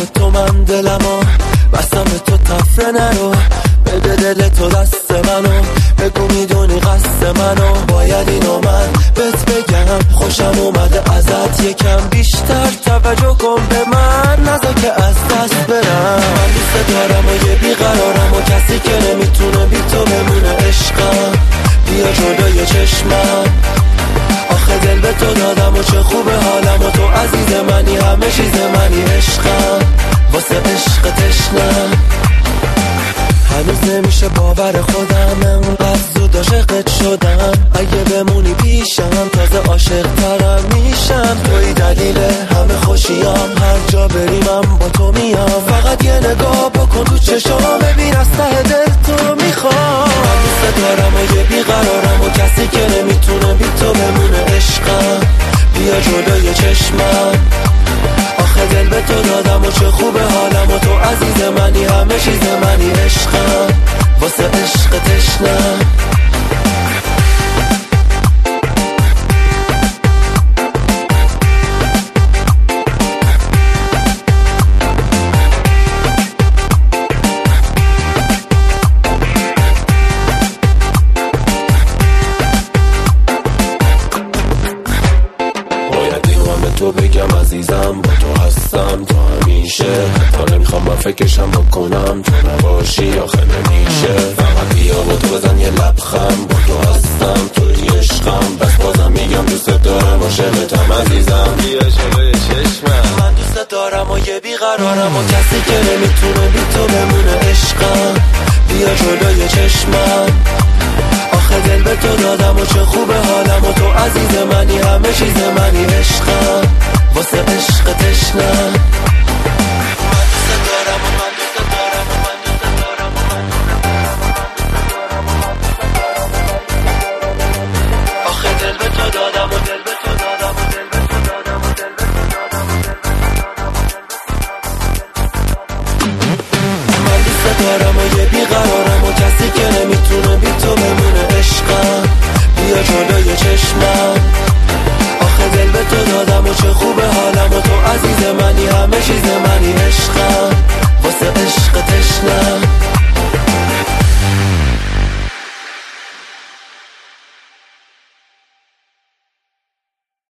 به تو من دلمو بستم به تو تفره نرو بده دل تو دست منو بگو میدونی قصد منو باید اینو من بهت بگم خوشم اومده ازت یکم بیشتر توجه کن به من نذار که از دست برم من دوست دارم و یه بیقرارم و کسی که نمیتونه بی تو بمونه عشقم بیا جلوی چشمم آخه دل به تو دادم و چه خوبه حالم و تو عزیز منی همه چیز منی عشقم واسه عشق تشنم هنوز نمیشه باور خودم انقدر زود عاشقت شدم اگه بمونی پیشم تازه عاشق ترم میشم توی دلیل همه خوشیام هر جا بریمم با تو میام فقط یه نگاه بکن تو چشام ببین از ته دل تو میخوام من دوست دارم و یه بیقرارم و کسی که نمیتونه بی تو بمونه عشقم بیا جلوی چشمم آخه دل به تو دادم و چه خوبه حالم و تو عزیز منی همه چیز منی عشقم واسه عشق تشنم تو بگم عزیزم با تو هستم تا همیشه حتی نمیخوام من فکرشم بکنم تو نباشی آخه نمیشه فقط بیا با تو بزن یه لبخند با تو هستم توی عشقم بس بازم میگم دوست دارم عاشقتم عزیزم بیا جلوی چشمم من دوست دارم و یه بیقرارم و کسی که نمیتونه بی تو بمونه عشقم بیا جلوی چشمم آخه دل به تو دادم و چه خوبه حالم و تو عزیز منی همه چیز منی عشقم واسه عشق تشنم من دوست دارم و من دوست دارم و من دوست دارم و من آخه دل به تو دادم و دل به تو دادم و دل به تو دادم و دل به تو دادم من دوست دارم و یه بیقرارم و کسی که نمیتونه بی تو بمونه عشقم بیا جلوی چشمم آخه دل به تو دادم و چه خوبه حالم و تو عزیز منی همه چیز منی عشقم واسه عشق تشنم